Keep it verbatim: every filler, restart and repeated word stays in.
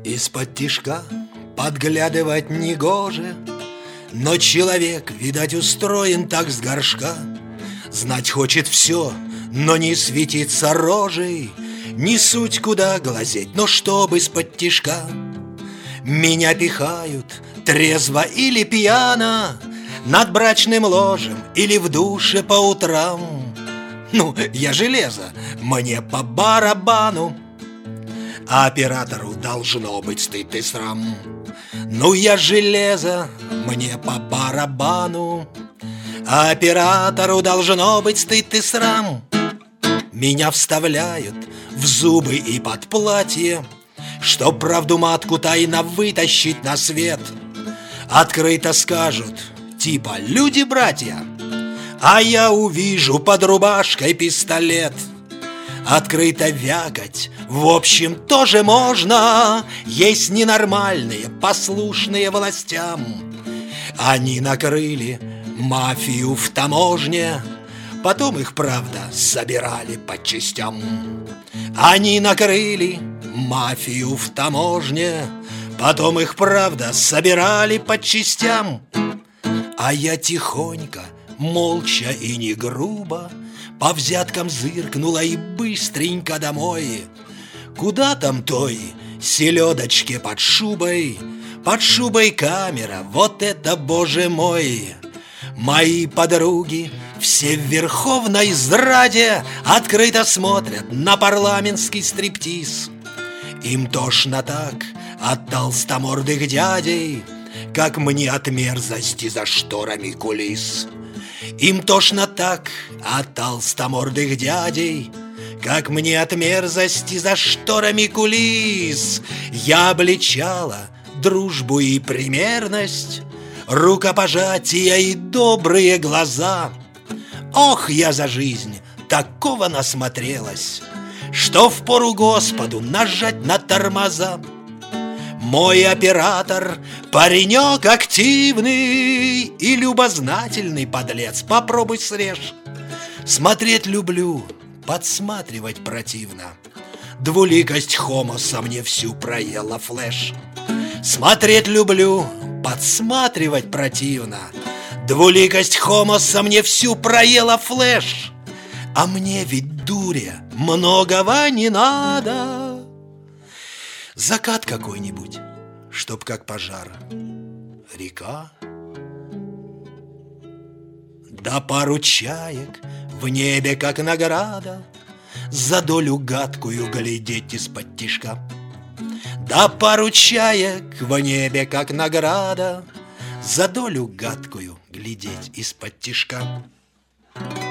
Из-под тишка подглядывать негоже, но человек, видать, устроен так с горшка. Знать хочет все, но не светиться рожей, не суть куда глазеть, но чтоб из-под тишка. Меня пихают трезво или пьяно над брачным ложем или в душе по утрам. Ну, я железо, мне по барабану, а оператору должно быть стыд и срам. Ну, я железо, мне по барабану, а оператору должно быть стыд и срам. Меня вставляют в зубы и под платье, чтоб правду матку тайно вытащить на свет. Открыто скажут, типа люди-братья, а я увижу под рубашкой пистолет. Открыто вякать, в общем, тоже можно. Есть ненормальные, послушные властям. Они накрыли мафию в таможне, потом их, правда, собирали по частям. Они накрыли мафию в таможне, потом их, правда, собирали по частям. А я тихонько, молча и не грубо по взяткам зыркнула и быстренько домой. Куда там той селедочке под шубой? Под шубой камера, вот это, боже мой! Мои подруги все в верховной зраде открыто смотрят на парламентский стриптиз. Им тошно так от толстомордых дядей, как мне от мерзости за шторами кулис. Им тошно так от толстомордых дядей, как мне от мерзости за шторами кулис. Я обличала дружбу и примерность, рукопожатия и добрые глаза. Ох, я за жизнь такого насмотрелась, что впору Господу нажать на тормоза. Мой оператор паренек активный и любознательный подлец, попробуй срежь. Смотреть люблю, подсматривать противно. Двуликость хомоса мне всю проела флеш. Смотреть люблю, подсматривать противно. Двуликость хомоса мне всю проела флеш. А мне ведь, дуря, многого не надо. Закат какой-нибудь, чтоб как пожар. Река, да пару чаек в небе, как награда, за долю гадкую глядеть из-под тишка. Да пару чаек в небе, как награда, за долю гадкую глядеть из-под тишка.